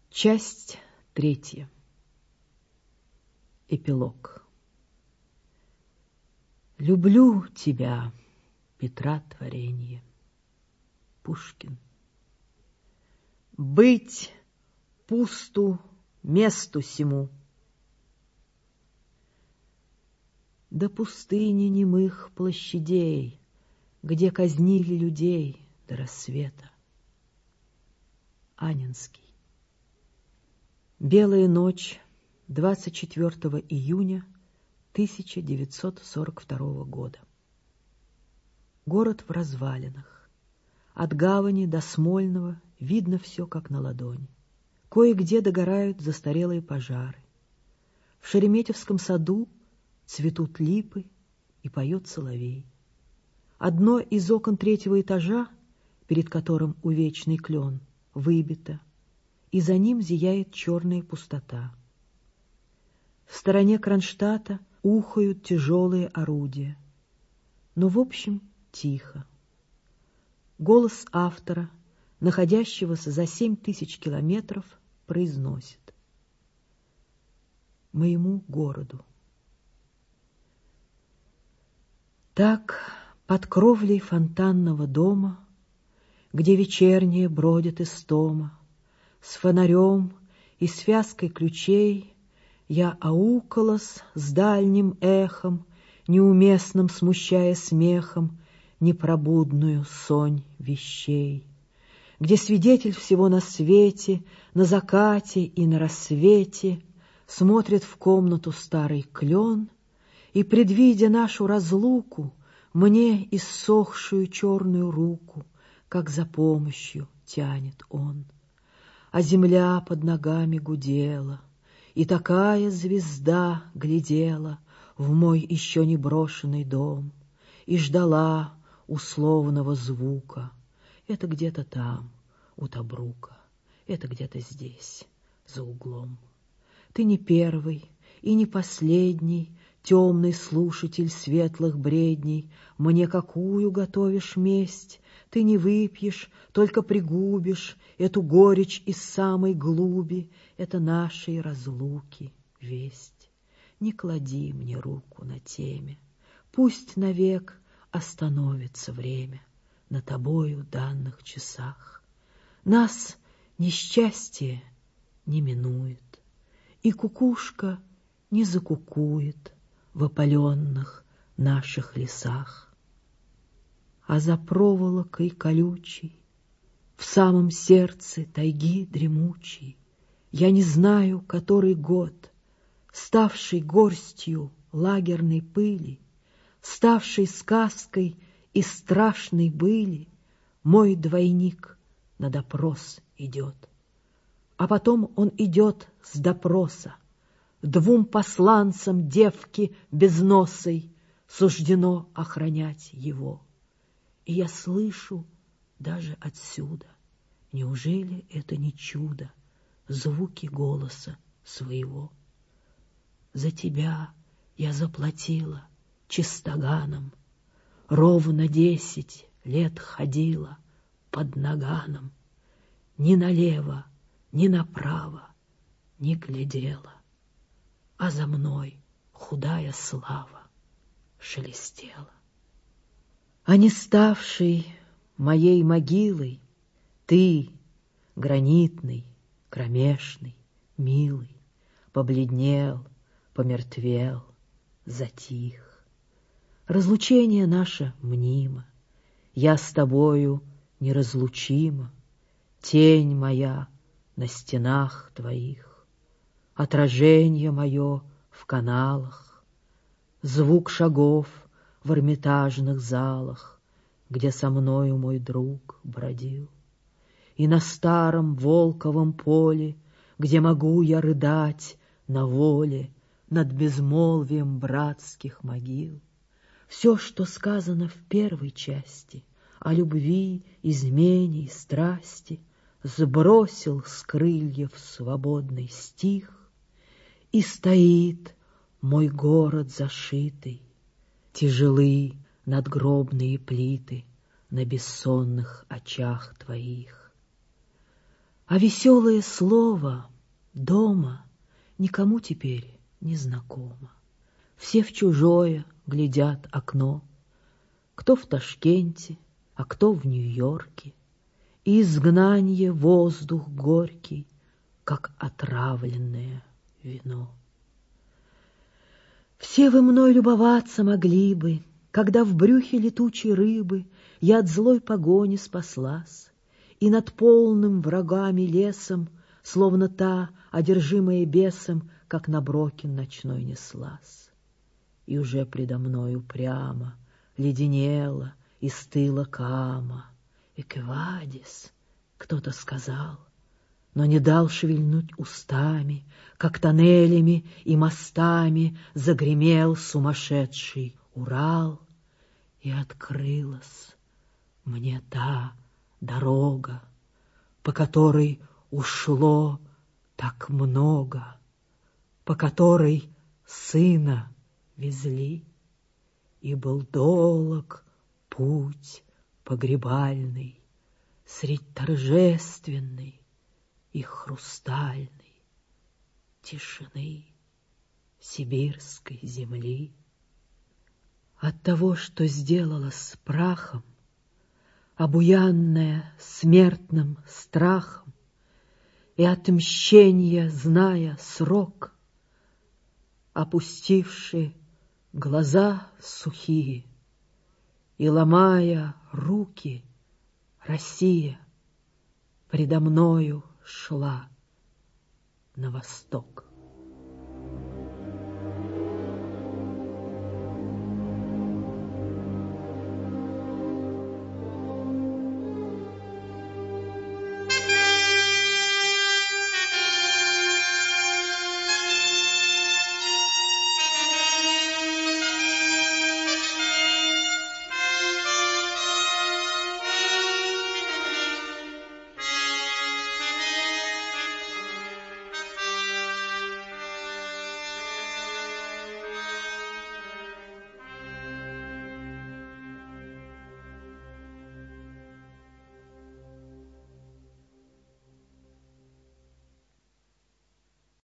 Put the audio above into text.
Часть 3. Эпилог. Люблю тебя, Петра творенье. Пушкин. Быть пусту месту сему. До пустыни немых площадей, где казнили людей до рассвета. Анненский. Белая ночь 24 июня 1942 года. Город в развалинах. От гавани до Смольного видно все, как на ладони. Кое-где догорают застарелые пожары. В Шереметьевском саду цветут липы и поет соловей. Одно из окон 3-го этажа, перед которым увечный клен, выбито, и за ним зияет черная пустота. В стороне Кронштадта ухают тяжелые орудия. Но, в общем, тихо. Голос автора, находящегося за 7000 километров, произносит: «Моему городу». Так, под кровлей фонтанного дома, где вечерняя бродит истома, с фонарем и связкой ключей я аукалась с дальним эхом, неуместным смущая смехом непробудную сонь вещей, где свидетель всего на свете, на закате и на рассвете смотрит в комнату старый клен и, предвидя нашу разлуку, мне иссохшую черную руку, как за помощью, тянет он. А земля под ногами гудела, и такая звезда глядела в мой еще не брошенный дом и ждала условного звука. Это где-то там, у Тобрука, это где-то здесь, за углом. Ты не первый и не последний темный слушатель светлых бредней. Мне какую готовишь месть? Ты не выпьешь, только пригубишь эту горечь из самой глуби. Это нашей разлуки весть. Не клади мне руку на теме. Пусть навек остановится время на тобою данных часах. Нас несчастье не минует, и кукушка не закукует в опаленных наших лесах. А за проволокой колючей, в самом сердце тайги дремучей, я не знаю, который год, ставший горстью лагерной пыли, ставший сказкой и страшной были, мой двойник на допрос идет. А потом он идет с допроса. 2 посланцам девки безносой суждено охранять его. И я слышу даже отсюда, неужели это не чудо, звуки голоса своего. За тебя я заплатила чистоганом, ровно 10 лет ходила под наганом, ни налево, ни направо не глядела, а за мной худая слава шелестела. А не ставший моей могилой, ты, гранитный, кромешный, милый, побледнел, помертвел, затих. Разлучение наше мнимо, я с тобою неразлучима, тень моя на стенах твоих, отражение мое в каналах, звук шагов в эрмитажных залах, где со мною мой друг бродил, и на старом Волковом поле, где могу я рыдать на воле над безмолвием братских могил. Все, что сказано в первой части о любви, измене и страсти, сбросил с крыльев свободный стих, и стоит мой город зашитый, тяжелы надгробные плиты на бессонных очах твоих. А веселое слово дома никому теперь не знакомо. Все в чужое глядят окно, кто в Ташкенте, а кто в Нью-Йорке, и изгнанье воздух горький, как отравленное вино. Все вы мной любоваться могли бы, когда в брюхе летучей рыбы я от злой погони спаслась, и над полным врагами лесом, словно та, одержимая бесом, как на Брокин ночной неслась. И уже предо мною прямо леденела и стыла Кама. «Эквадис», — кто-то сказал, но не дал шевельнуть устами, как тоннелями и мостами загремел сумасшедший Урал, и открылась мне та дорога, по которой ушло так много, по которой сына везли, и был долог путь погребальный средь торжественной и хрустальной тишины сибирской земли. От того, что сделала с прахом, обуянная смертным страхом, и отмщения, зная срок, опустивши глаза сухие и ломая руки, Россия предо мною шла на восток.